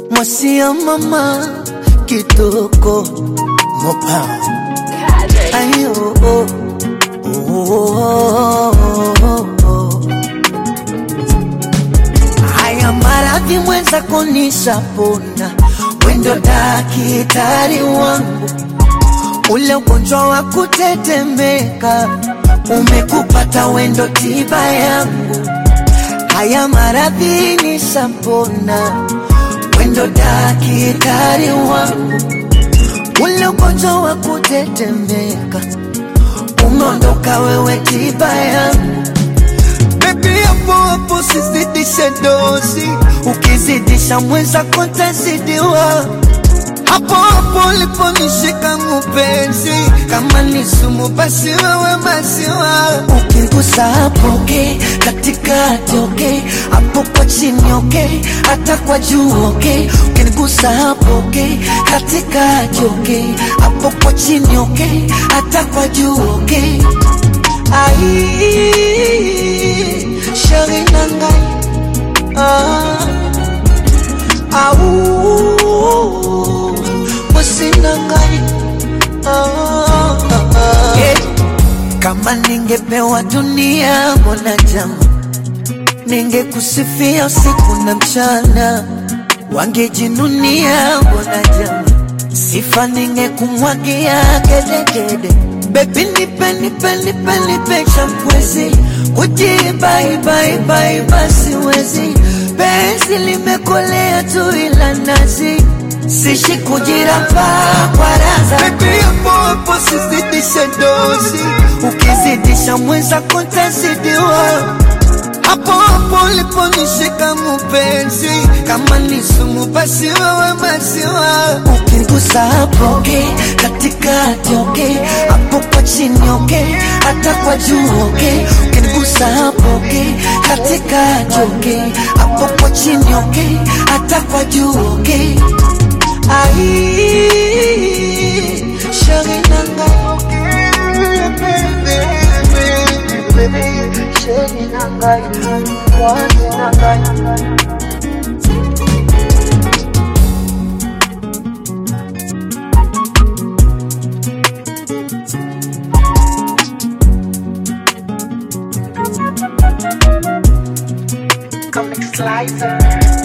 Mwasi ya mama kitoko mopa. Ayo oh oh oh. Haya maradhi mwenza konisha pona. Wendo daktari wangu. Ule ugonjwa wa kutetemeka umekupata, wendo tiba yangu. Haya maradhi nishapona, wendo daktari wangu. Ule ugonjwa wa kutetemeka umeondoka, wewe tiba yangu. Baby hapo hapo sizidishe dozi, ukizidisha mwenza kontazidiwa. Hapo hapo liponishika mpenzi, kama ni sumu basi wewe maziwa. Ukigusa hapo okay, katikati okay, hapo kwa chini okay, hata kwa juu okay. Ukigusa hapo okay, katikati okay, hapo kwa chini okay, hata kwa juu okay. Ai, shari nangai au wasinangai yeah. Kama ningepewa dunia mbona jama, ningekusifia usiku na mchana. Wangejinunia mbona jama, sifa ningekumwagia gede gede. Baby nipe champwezi, kujibai bai bai basi wezi. Penzi limekolea tu ila nazi, sishi kujiramba kwa raza. Baby hapo hapo sizidishe dozi, ukizidisha mwenza kontazidiwa. Hapo hapo liponishika mpenzi, kama ni sumu basi wewe maziwa. Ukigusa hapo okay, katikati okay, hapo kwa chini okay, hata kwa juu okay. Ukigusa hapo okay, katikati okay, hapo kwa chini okay, hata kwa juu okay. Ai, shari nangai shari nangai wasi nangai. Comic Slicer.